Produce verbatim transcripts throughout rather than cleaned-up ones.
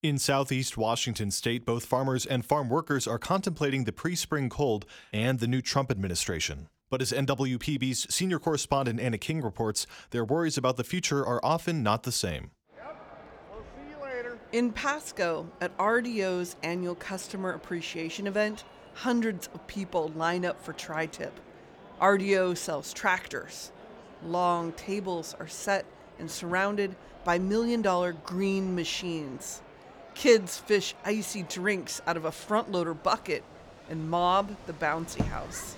In southeast Washington state, both farmers and farm workers are contemplating the pre-spring cold and the new Trump administration. But as N W P B's senior correspondent Anna King reports, their worries about the future are often not the same. Yep. We'll see you later. In Pasco, at R D O's annual customer appreciation event, hundreds of people line up for Tri-Tip. R D O sells tractors. Long tables are set and surrounded by million-dollar green machines. Kids fish icy drinks out of a front-loader bucket and mob the bouncy house.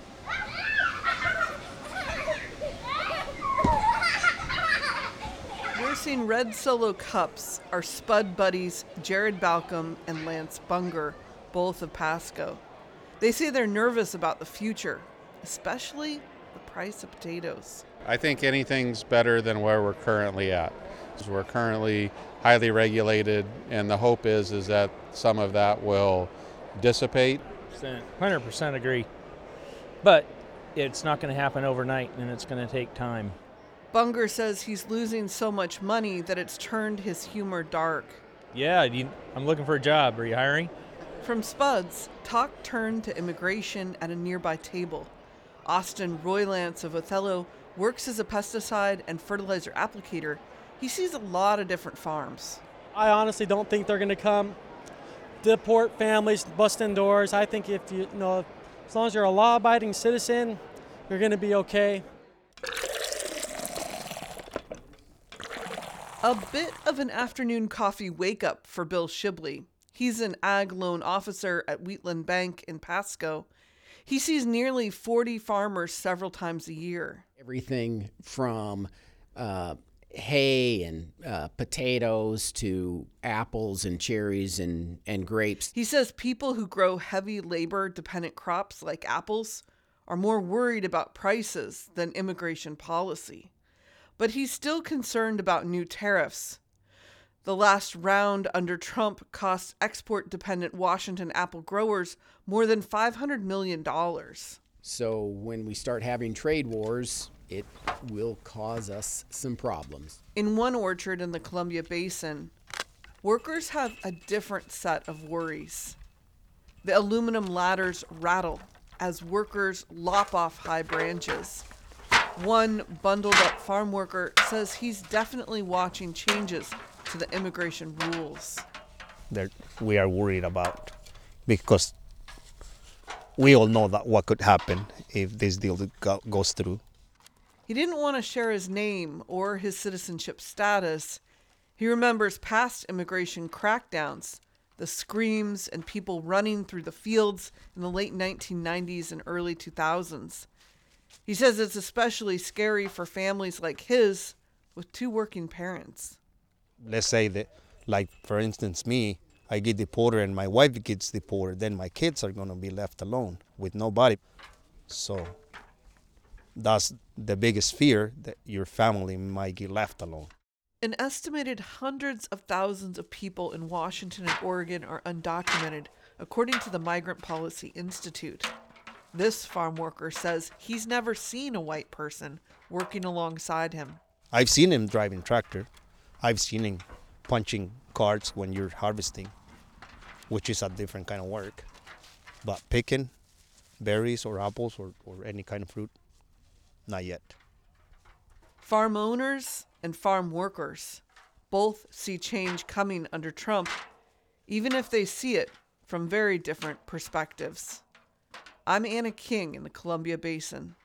Nursing red Solo cups are Spud buddies Jared Balcom and Lance Bunger, both of Pasco. They say they're nervous about the future, especially the price of potatoes. I think anything's better than where we're currently at. We're currently highly regulated, and the hope is is that some of that will dissipate. one hundred percent agree. But it's not going to happen overnight, and it's going to take time. Bunger says he's losing so much money that it's turned his humor dark. Yeah, you, I'm looking for a job. Are you hiring? From Spuds, talk turned to immigration at a nearby table. Austin Roylance of Othello works as a pesticide and fertilizer applicator. He sees a lot of different farms. I honestly don't think they're going to come deport families, bust in doors. I think if you, you know, as long as you're a law-abiding citizen, you're going to be okay. A bit of an afternoon coffee wake-up for Bill Shibley. He's an ag loan officer at Wheatland Bank in Pasco. He sees nearly forty farmers several times a year. Everything from uh, hay and uh, potatoes to apples and cherries and, and grapes. He says people who grow heavy labor-dependent crops like apples are more worried about prices than immigration policy. But he's still concerned about new tariffs. The last round under Trump cost export-dependent Washington apple growers more than five hundred million dollars. So when we start having trade wars, it will cause us some problems. In one orchard in the Columbia Basin, workers have a different set of worries. The aluminum ladders rattle as workers lop off high branches. One bundled up farm worker says he's definitely watching changes to the immigration rules. That we are worried about, because we all know that what could happen if this deal go- goes through. He didn't want to share his name or his citizenship status. He remembers past immigration crackdowns, the screams and people running through the fields in the late nineteen nineties and early two thousands. He says it's especially scary for families like his with two working parents. Let's say that, like, for instance, me, I get deported and my wife gets deported, then my kids are going to be left alone with nobody. So that's the biggest fear, that your family might get left alone. An estimated hundreds of thousands of people in Washington and Oregon are undocumented, according to the Migrant Policy Institute. This farm worker says he's never seen a white person working alongside him. I've seen him driving tractor. I've seen him punching carts when you're harvesting, which is a different kind of work. But picking berries or apples or, or any kind of fruit, not yet. Farm owners and farm workers both see change coming under Trump, even if they see it from very different perspectives. I'm Anna King in the Columbia Basin.